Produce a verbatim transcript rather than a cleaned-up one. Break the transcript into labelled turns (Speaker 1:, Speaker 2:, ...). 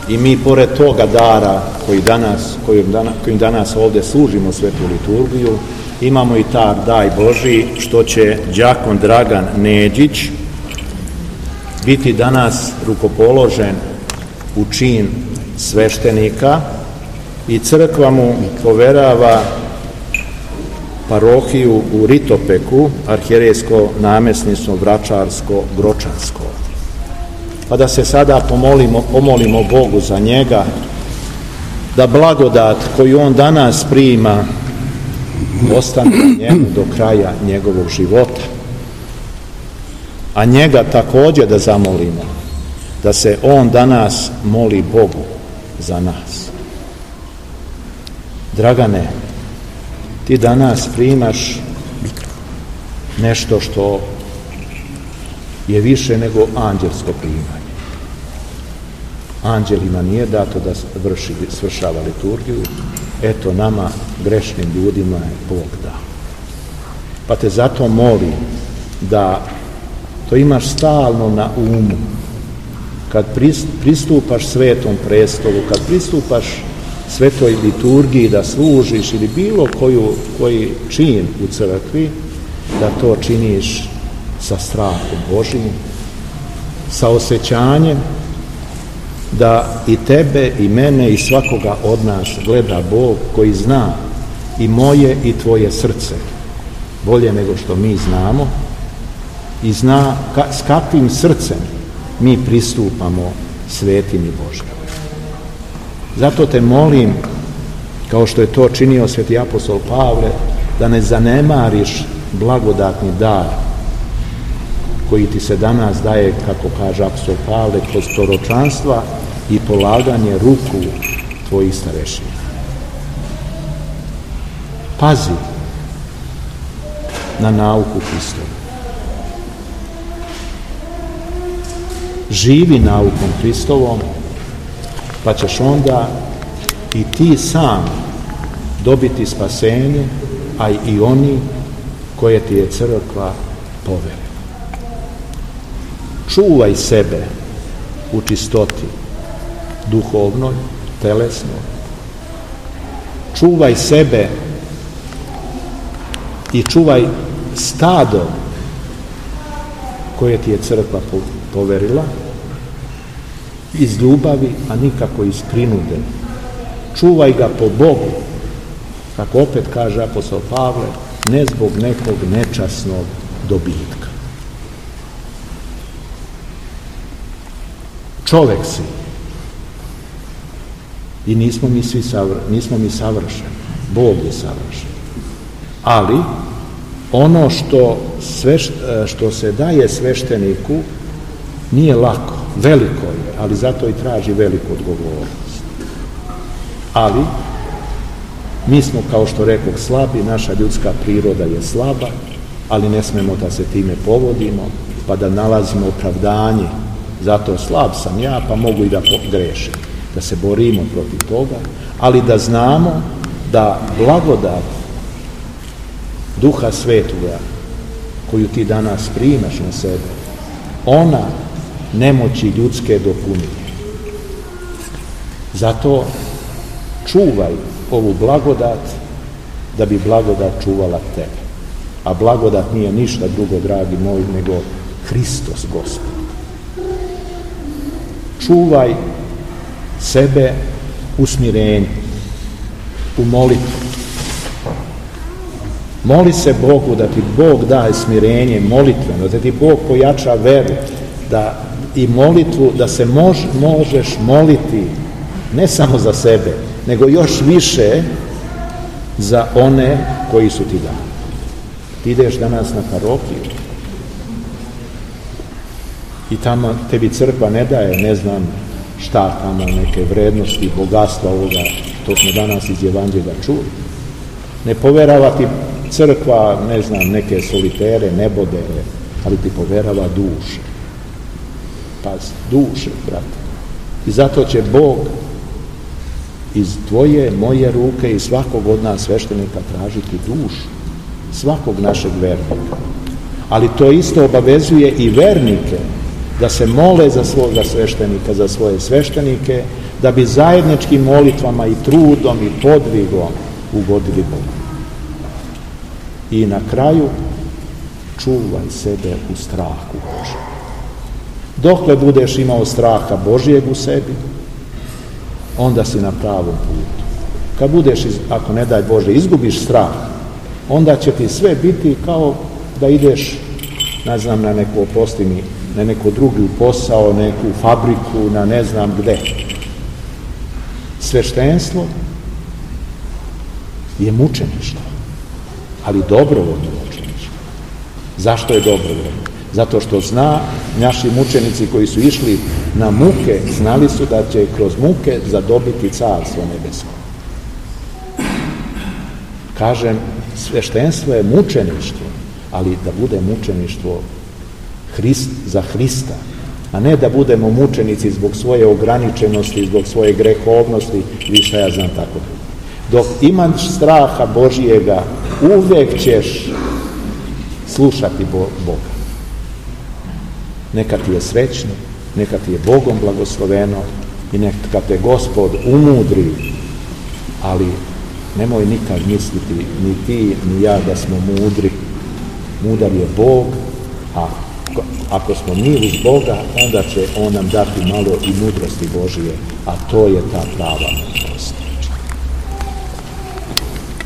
Speaker 1: I mi pored toga dara koji danas, kojim danas, kojim danas ovdje služimo svetu liturgiju, imamo i taj daj Boži što će đakon Dragan Neđić biti danas rukopoložen u čin sveštenika i crkva mu poverava parohiju u Ritopeku, arhijerejsko namjesništvo Vračarsko-Gročansko. Pa da se sada pomolimo, pomolimo Bogu za njega, da blagodat koju on danas prima ostane njemu do kraja njegovog života. A njega također da zamolimo, da se on danas moli Bogu za nas. Dragane, ti danas primaš nešto što je više nego anđelsko primanje. Anđelima nije dato da vrši, svršava liturgiju, eto nama, grešnim ljudima, je Bog dao. Pa te zato molim da to imaš stalno na umu, kad pristupaš svetom prestolu, kad pristupaš svetoj liturgiji da služiš ili bilo koju, koji čin u crkvi, da to činiš sa strahom Božijim, sa osjećanjem da i tebe i mene i svakoga od nas gleda Bog koji zna i moje i tvoje srce bolje nego što mi znamo i zna ka, s kakvim srcem mi pristupamo svetim i Božjim. Zato te molim, kao što je to činio sveti apostol Pavle, da ne zanemariš blagodatni dar koji ti se danas daje, kako kaže apostol Pavle, kroz proročanstva i polaganje ruku tvojih starešina. Pazi na nauku Hristovu. Živi naukom Hristovom, pa ćeš onda i ti sam dobiti spasenje, a i oni koje ti je crkva poverila. Čuvaj sebe u čistoti duhovnoj, telesnoj. Čuvaj sebe i čuvaj stado koje ti je crkva poverila iz ljubavi, a nikako iz prinude. Čuvaj ga po Bogu, kako opet kaže apostol Pavle, ne zbog nekog nečasnog dobitka. Čovek si i nismo mi svi savr, nismo mi savršeni, Bog je savršen. Ali ono što, sve, što se daje svešteniku nije lako, veliko je, ali zato i traži veliku odgovornost. Ali mi smo, kao što rekoh, slabi, naša ljudska priroda je slaba, ali ne smemo da se time povodimo, pa da nalazimo opravdanje. Zato slab sam ja, pa mogu i da grešim. Da se borimo protiv toga, ali da znamo da blagodat Duha Svetoga, koju ti danas primaš na sebe, ona nemoći ljudske dopunije. Zato čuvaj ovu blagodat, da bi blagodat čuvala tebe. A blagodat nije ništa drugo, dragi moji, nego Hristos Gospod. Čuvaj sebe u smirenju, u molitvi. Moli se Bogu da ti Bog daje smirenje molitveno, da ti Bog pojača veru, da i molitvu, da se mož, možeš moliti ne samo za sebe, nego još više za one koji su ti dani. Ti ideš danas na parohiju i tamo tebi crkva ne daje, ne znam šta tamo, neke vrednosti, bogatstva ovoga, to smo danas iz Evanđelja čuli. Ne poverava ti crkva, ne znam, neke solitere, nebodere, ali ti poverava duše. Pazi, duše, brate. I zato će Bog iz tvoje, moje ruke i svakog od nas sveštenika tražiti dušu, svakog našeg vernika. Ali to isto obavezuje i vernike da se mole za svoga sveštenika, za svoje sveštenike, da bi zajedničkim molitvama i trudom i podvigom ugodili Bogu. I na kraju, čuvaj sebe u strahu Božjem. Dokle budeš imao straha Božjeg u sebi, onda si na pravom putu. Kad budeš, ako ne daj Bože, izgubiš strah, onda će ti sve biti kao da ideš, ne znam, na neku opostini, na neko drugi posao, neku fabriku, na ne znam gde. Sveštenstvo je mučeništvo, ali dobrovoljno mučeništvo. Zašto je dobrovoljno? Zato što zna, naši mučenici koji su išli na muke, znali su da će kroz muke zadobiti carstvo nebesko. Kažem, sveštenstvo je mučeništvo, ali da bude mučeništvo Hrist, za Hrista, a ne da budemo mučenici zbog svoje ograničenosti, zbog svoje grehovnosti, više ja znam tako. Dok imaš straha Božijega, uvek ćeš slušati Boga. Neka ti je srećno, neka ti je Bogom blagosloveno i neka te Gospod umudri, ali nemoj nikad misliti ni ti ni ja da smo mudri. Mudar je Bog, a ako smo mi uz Boga, onda će On nam dati malo i mudrosti Božije, a to je ta prava.